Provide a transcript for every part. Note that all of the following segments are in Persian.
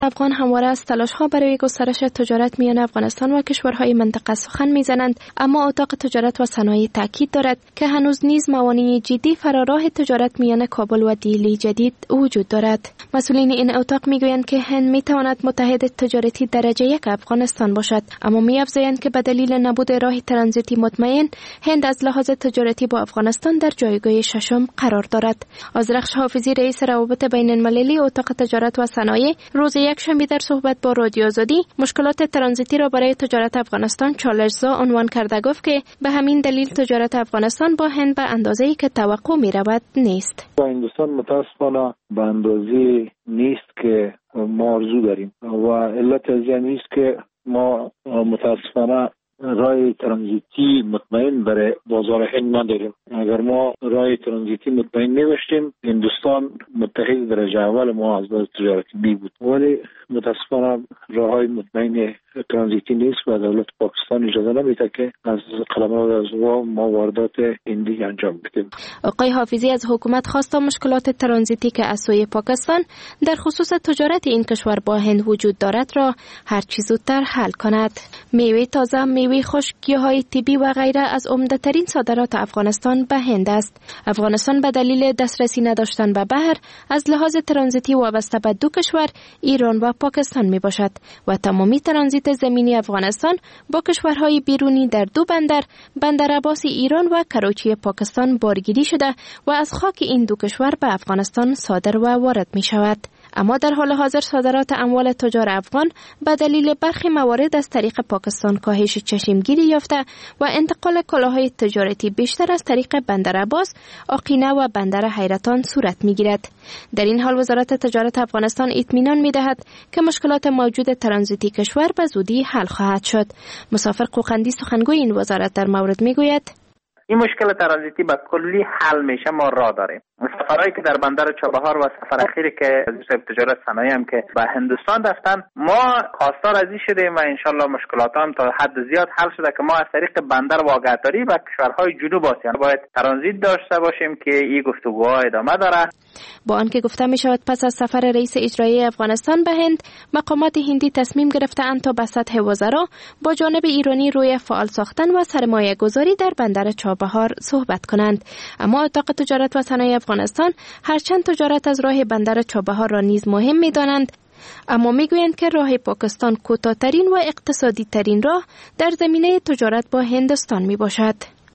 افغان همواره از تلاش‌ها برای گسترش تجارت میان افغانستان و کشورهای منطقه سخن میزنند، اما اتاق تجارت و صنایع تاکید دارد که هنوز نیز موانع جدی فراراه تجارت میان کابل و دیلی جدید وجود دارد. مسئولین این اتاق میگویند که هند میتواند متحد تجارتی درجه 1 افغانستان باشد، اما می‌افزایند که به دلیل نبود راه ترانزیتی مطمئن، هند از لحاظ تجارتی با افغانستان در جایگاه ششم قرار دارد. آذرخش حافظی رئیس روابط بین المللی اتاق تجارت و صنایع روز یکشنبه در صحبت با رادیو آزادی مشکلات ترانزیتی را برای تجارت افغانستان چالش‌زا عنوان کرده گفت که به همین دلیل تجارت افغانستان با هند به اندازه‌ای که توقع می‌رود نیست. با هندوستان متأسفانه به اندازه نیست که ما آرزو داریم و علت از این نیست که ما متأسفانه راه ترانزیتی مطمئن برای بازار هند نداریم. اگر ما راه ترانزیتی مطمئن نمی‌داشتیم، هندوستان متحد درجه اول ما از لحاظ تجارتی می بود، ولی متاسفانه راههای مطمئن ترانزیتی نیست و دولت پاکستان اجازه نمیده که از قلمرو از ما واردات هندی انجام بدیم. آقای حافظی از حکومت خواست تا مشکلات ترانزیتی که از سوی پاکستان در خصوص تجارت این کشور با هند وجود دارد را هر چه زودتر حل کند. میوه تازه، میوه خشک، گیاهای طبی و غیره از عمده‌ترین صادرات افغانستان به هند است. افغانستان به دلیل دسترسی نداشتن به بحر از لحاظ ترانزیتی وابسته به دو کشور، ایران و پاکستان می باشد و تمامی ترانزیت زمینی افغانستان با کشورهای بیرونی در دو بندر عباس ایران و کراچی پاکستان بارگیری شده و از خاک این دو کشور به افغانستان صادر و وارد می شود. اما در حال حاضر صادرات اموال تجار افغان به دلیل برخی موارد از طریق پاکستان کاهش چشمگیری یافته و انتقال کالاهای تجارتی بیشتر از طریق بندر عباس، آقینه و بندر حیرتان صورت می‌گیرد. در این حال وزارت تجارت افغانستان اطمینان می‌دهد که مشکلات موجود ترانزیتی کشور به زودی حل خواهد شد. مسافر قوقندی سخنگوی این وزارت در مورد می‌گوید: این مشکل ترانزیتی به کلی حل میشه، ما راه داریم. سفرهایی که در بندر چابهار و سفر اخیری که وزیر تجارت صنایع هم که به هندوستان رفتن، ما خواستار از این شدیم و انشالله مشکلات هم تا حد زیاد حل شده که ما از طریق بندر واگهداری به کشورهای جنوب آسیا باید ترانزیت داشته باشیم که این گفتگوها ادامه داره. با آنکه گفته می شود پس از سفر رئیس اجرایی افغانستان به هند، مقامات هندی تصمیم گرفته‌اند تا به سطح وزرا با جانب ایرانی روی فعال ساختن و سرمایه گذاری در بندر چابهار صحبت کنند. اما اتاق تجارت و صنایع افغانستان هرچند تجارت از راه بندر چابهار را نیز مهم می دانند، اما می گویند که راه پاکستان کوتاه‌ترین و اقتصادی ترین راه در زمینه تجارت با هندوستان می باشد.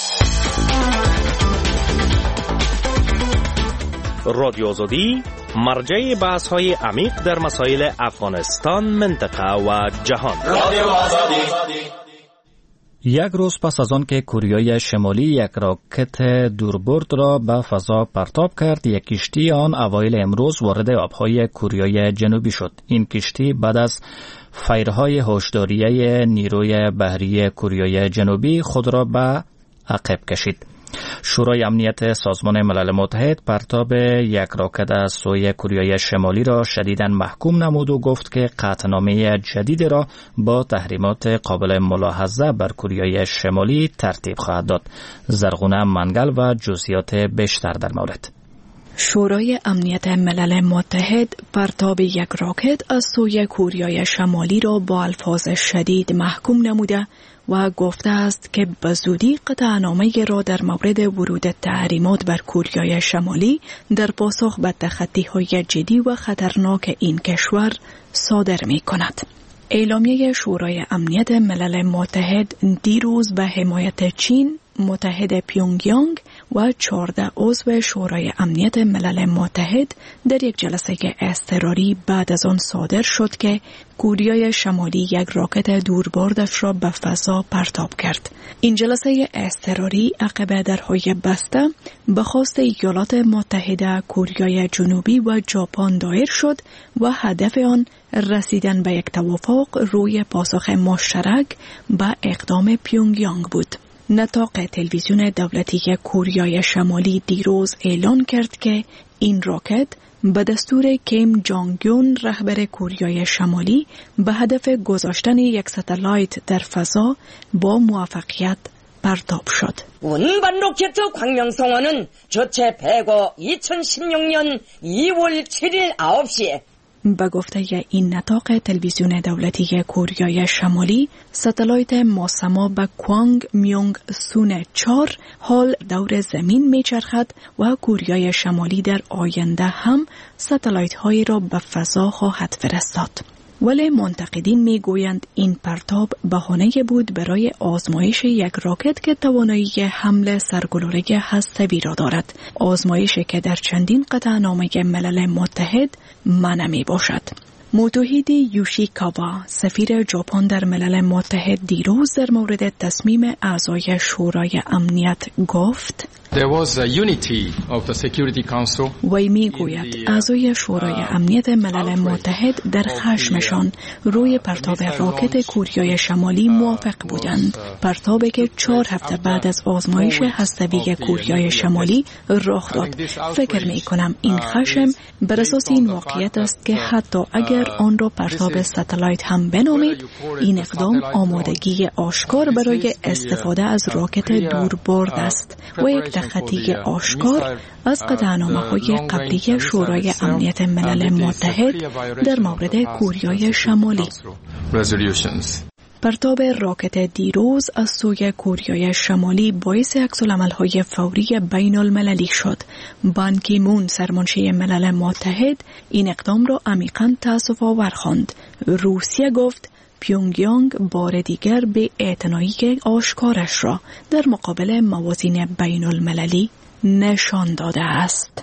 رادیو آزادی مرجع بحث‌های عمیق در مسائل افغانستان، منطقه و جهان. رادیو آزادی. یک روز پس از آن که کوریای شمالی یک راکت دوربرد را به فضا پرتاب کرد، یک کشتی آن اوایل امروز وارد آبهای کوریای جنوبی شد. این کشتی بعد از فیرهای هشداریه نیروی بحری کوریای جنوبی خود را به عقب کشید. شورای امنیت سازمان ملل متحد پرتاب یک راکت از سوی کوریای شمالی را شدیداً محکوم نمود و گفت که قطعنامه جدید را با تحریمات قابل ملاحظه بر کوریای شمالی ترتیب خواهد داد. زرغونه منگل و جزئیات بیشتر در مورد. شورای امنیت ملل متحد پرتاب یک راکت از سوی کوریای شمالی را با الفاظ شدید محکوم نموده و گفته است که به زودی قطعنامه را در مورد ورود تحریمات بر کوریای شمالی در پاسخ به تخطی‌های جدی و خطرناک این کشور صادر می کند. اعلامیه شورای امنیت ملل متحد دیروز به حمایت چین، متحد پیونگیانگ و 14 عضو شورای امنیت ملل متحد در یک جلسه اضطراری بعد از آن صادر شد که کوریای شمالی یک راکت دوربردش را به فضا پرتاب کرد. این جلسه اضطراری عقب درهای بسته به خواست ایالات متحده، کوریای جنوبی و ژاپن دایر شد و هدف آن رسیدن به یک توافق روی پاسخ مشترک به اقدام پیونگیانگ بود. نطاق تلویزیون دولتی کوریای شمالی دیروز اعلان کرد که این راکت به دستور کیم جانگ یون رهبر کوریای شمالی به هدف گذاشتن یک ستلایت در فضا با موفقیت پرتاب شد. 운반 로켓 광명성원은 주체 배거 2016년 2월 7일 9시에 به گفته این نطاق تلویزیون دولتی کره شمالی، ستلایت ماسما به کوانگ میونگ سون 4 حال دور زمین میچرخد و کره شمالی در آینده هم ستلایت هایی را به فضا خواهد فرستاد. ولی منتقدین میگویند این پرتاب بهانه بود برای آزمایش یک راکت که توانایی حمل سرگلوله هسته‌ای را دارد، آزمایشی که در چندین قطعنامه ملل متحد منع می باشد. موتوهیدی یوشیکاوا، سفیر ژاپن در ملل متحد، دیروز در مورد تصمیم اعضای شورای امنیت گفت: There was a unity of the Security Council. وی میگوید اعضای شورای امنیت ملل متحد در خشمشان روی پرتاب راکت کره شمالی موافق بودند، پرتابی که 4 هفته بعد از آزمایش هسته‌ای کره شمالی رخ داد. فکر می کنم این خشم بر اساس این واقعیت است که حتی اگر آن را پرتاب ستلایت هم بنامید، این اقدام آمادگی آشکار برای استفاده از راکت دوربرد است و یک خطی آشکار از قطعنامه‌های قبلی شورای امنیت ملل متحد در مورد کره شمالی. پرتاب راکت دیروز از سوی کره شمالی باعث عکس‌العمل‌های فوری بین المللی شد. بان کی مون، سرمنشی ملل متحد، این اقدام را عمیقاً تأسف‌آور خواند. روسیه گفت پیونگیانگ بار دیگر به اعتنایی آشکارش را در مقابل موازین بین المللی نشان داده است.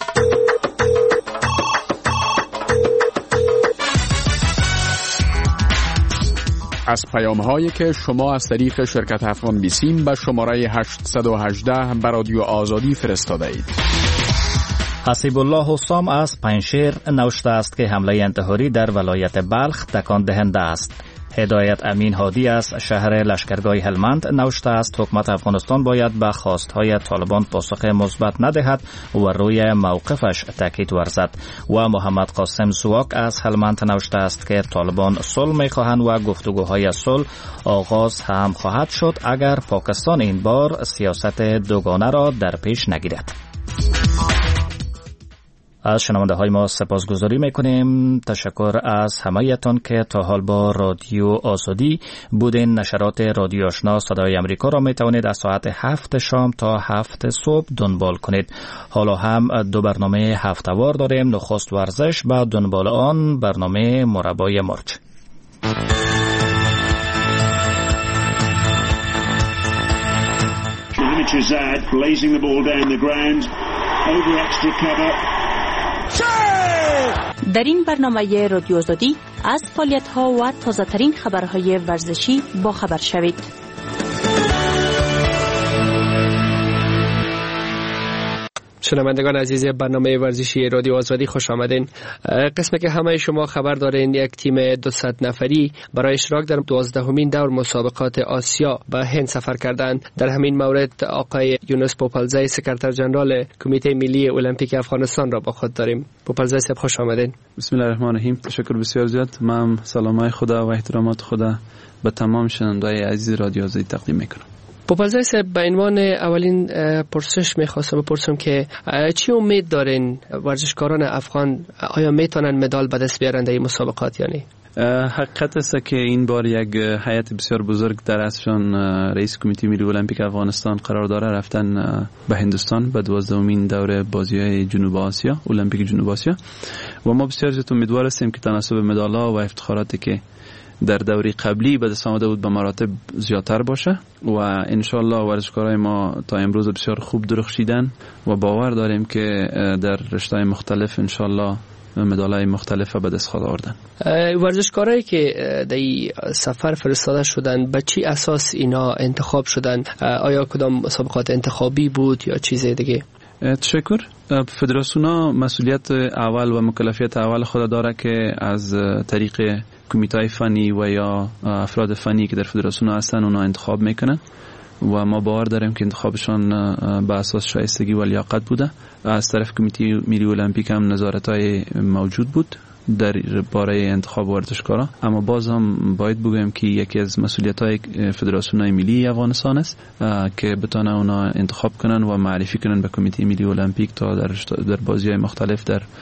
از پیام‌هایی که شما از طریق شرکت افغان بیسیم به شماره 818 به رادیو آزادی فرستاده اید. حسیب الله حسام از پنشیر نوشته است که حمله انتحاری در ولایت بلخ تکان دهنده است. هدایت امین هادی از شهر لشکرگاه هلمند نوشته است حکومت افغانستان باید به خواستهای طالبان پاسخ مثبت ندهد و روی موقفش تاکید ورزد. و محمد قاسم سواک از هلمند نوشته است که طالبان صلح می‌خواهند و گفتگوهای صلح آغاز هم خواهد شد اگر پاکستان این بار سیاست دوگانه را در پیش نگیرد. از شنونده های ما سپاسگزاری میکنیم. تشکر از همه‌تان که تا حال با رادیو آزادی بودین. نشرات رادیو آشنا صدای امریکا را میتوانید از ساعت 7 شام تا 7 صبح دنبال کنید. حالا هم 2 برنامه هفته‌وار داریم. نخست ورزش، بعد دنبال آن برنامه مربای مرچ. blazing the ball down the ground over extra cover. در این برنامه رادیو آزادی از فعالیت‌ها و تازه‌ترین خبرهای ورزشی با خبر شوید. شنوندگان عزیز برنامه ورزشی رادیو آزادی خوش آمدین. قسمی که همه شما خبر دارین، یک تیم 200 نفری برای اشتراک در 12مین دور مسابقات آسیا به هند سفر کردند. در همین مورد آقای یونس پوپلزی، سکرتر جنرال کمیته ملی المپیک افغانستان را با خود داریم. پوپلزی صاحب خوش آمدین. بسم الله الرحمن الرحیم. تشکر بسیار زیاد. من سلامای خدا و احترامات خدا به تمام شنوندگان عزیز رادیو آزادی تقدیم میکنم. پوپلزی صاحب، به عنوان اولین پرسش میخواستم بپرسم که چی امید دارین ورزشکاران افغان، آیا میتونن مدال به دست بیارن در این مسابقات یا نه؟ حقیقت است که این بار یک هیئت بسیار بزرگ در ازشان رئیس کمیته ملی المپیک افغانستان قرار داره رفتن به هندوستان به 12مین دوره بازی‌های جنوب آسیا، المپیک جنوب آسیا، و ما بسیار زیاد امیدوار هستیم که تناسب مدال‌ها و افتخاراتی که در دوره قبلی به دست آمده بود به مراتب زیادتر باشه و انشالله ورزشکارای ما تا امروز بسیار خوب درخشیدن و باور داریم که در رشته‌های مختلف انشالله مدال‌های مختلف به دست خواهد آوردن. ورزشکارایی که در این سفر فرستاده شدن به چی اساس اینا انتخاب شدن؟ آیا کدام مسابقات انتخابی بود یا چیز دیگه؟ تشکر. فدراسیون مسئولیت اول و مکلفیت اول خود داره که از طریق کمیته فنی و یا افراد فنی که در فدراسیون هستن اونا انتخاب میکنن و ما باور داریم که انتخابشان به اساس شایستگی و لیاقت بوده. از طرف کمیته ملی المپیک هم نظارت‌های موجود بود در باره انتخاب ورزشکارا، اما باز هم باید بگویم که یکی از مسئولیت‌های فدراسیون ملی افغانستان است که بتونه اونا انتخاب کنن و معرفی کنن به کمیته ملی المپیک تا در بازی‌های مختلف در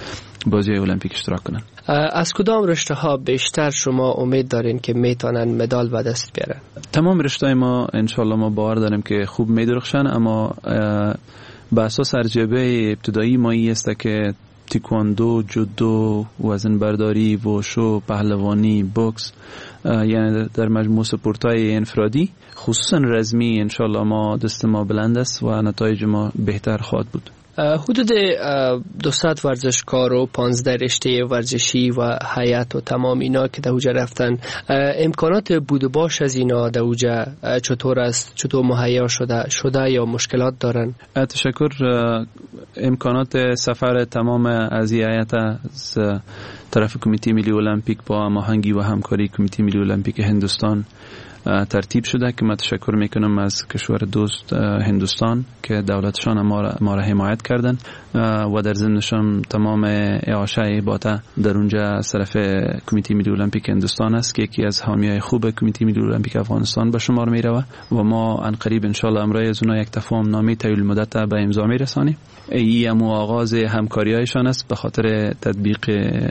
بازی المپیک اشتراک کنن. از کدام رشته ها بیشتر شما امید دارین که میتونن مدال به دست بیارن؟ تمام رشته ما انشالله ما باور داریم که خوب میدرخشن، اما به اساس ارجبه ابتدایی ما این است که تیکواندو، جودو، وزن برداری، ووشو، پهلوانی، بوکس، یعنی در مجموع سپورت‌های انفرادی خصوصا رزمی انشالله ما دست ما بلند است و نتایج ما بهتر خواهد بود. حدود 200 ورزشکار و 15 رشته ورزشی و هیئت و تمام اینا که در اوجه رفتن، امکانات بود و باش از اینا در اوجه چطور است؟ چطور مهیا شده یا مشکلات دارن؟ تشکر. امکانات سفر تمام از هیئت از طرف کمیته ملی المپیک با هماهنگی و همکاری کمیته ملی المپیک هندوستان ترتیب شده که من تشکر میکنم از کشور دوست هندوستان که دولتشان ما را حمایت کردن و در ضمنشان تمام اعاشه باتا در اونجا از طرف کمیته ملی المپیک هندوستان است که یکی از حامیای خوب کمیته ملی المپیک افغانستان به شمار میروه و ما ان قریب ان شاء الله امروز از اونها یک تفاهم نامه طویل مدت به امضا میرسانیم. این آغاز همکاری‌هایشان است به خاطر تطبیق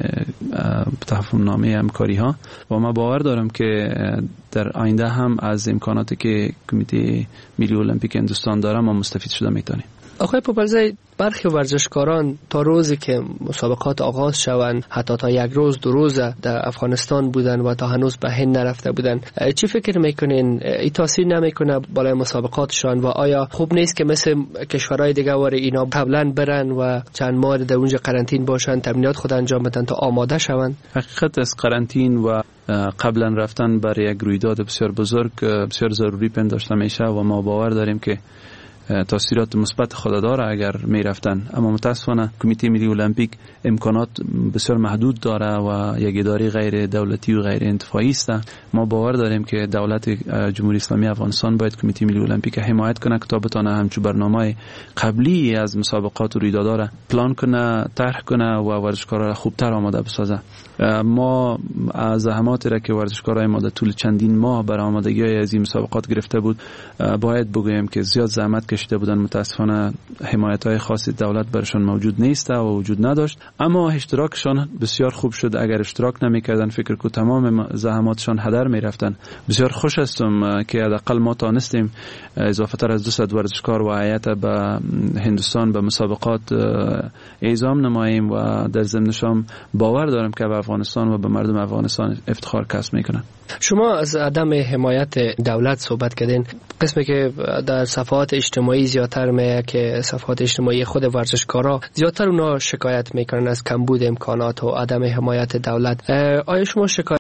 تفاهم نامه همکاری ها و ما باور دارم که در آینده هم از امکاناتی که کمیته ملی المپیک هندوستان داره ما مستفید شده میتونیم. آقای پوپلزی، برخی ورزشکاران تا روزی که مسابقات آغاز شوند حتی تا یک روز دو روز در افغانستان بودن و تا هنوز به هند نرفته بودن، چی فکر میکنین این تاثیر نمیکنه بالای مسابقاتشان و آیا خوب نیست که مثل کشورهای دیگه ور اینا قبلا برن و چند ماه در اونجا قرنطین باشن، تمرینات خود انجام بدن تا آماده شوند؟ حقیقت از قرنطین و قبلا رفتن برای یک رویداد بسیار بزرگ بسیار ضروری پنداشته میشه و ما باور داریم که تاثیرات مثبت خود داره اگر می رفتن، اما متاسفانه کمیته ملی المپیک امکانات بسیار محدود داره و یک اداره غیر دولتی و غیر انتفاعی است. ما باور داریم که دولت جمهوری اسلامی افغانستان باید کمیته ملی المپیک حمایت کنه که تا بتونه همچون برنامه قبلی از مسابقات و رویدادها را پلان کنه، طرح کنه و ورزشکارا را خوبتر آماده بسازه. ما از زحماتی را که ورزشکارای ما در طول چندین ماه برای آمادگی از این مسابقات گرفته بود باید بگویم که زیاد زحمت کشیده بودن. متاسفانه حمایت‌های خاصی دولت برشان موجود نیست و وجود نداشت، اما اشتراکشان بسیار خوب شد. اگر اشتراک نمی‌کردن فکر کو تمام زحماتشان هدر می‌رفتن. بسیار خوش هستم که حداقل ما تانستیم اضافه تر از 200 ورزشکار و هیئت به هندوستان به مسابقات اعزام نماییم و در ضمنشان باور دارم که به افغانستان و به مردم افغانستان افتخار کسب میکنن. شما از عدم حمایت دولت صحبت کردین، قسمی که در صفحات اجتماعی زیادتر میه که صفحات اجتماعی خود ورزشکارا زیادتر اونا شکایت میکنن از کمبود امکانات و عدم حمایت دولت. آیا شما شکایت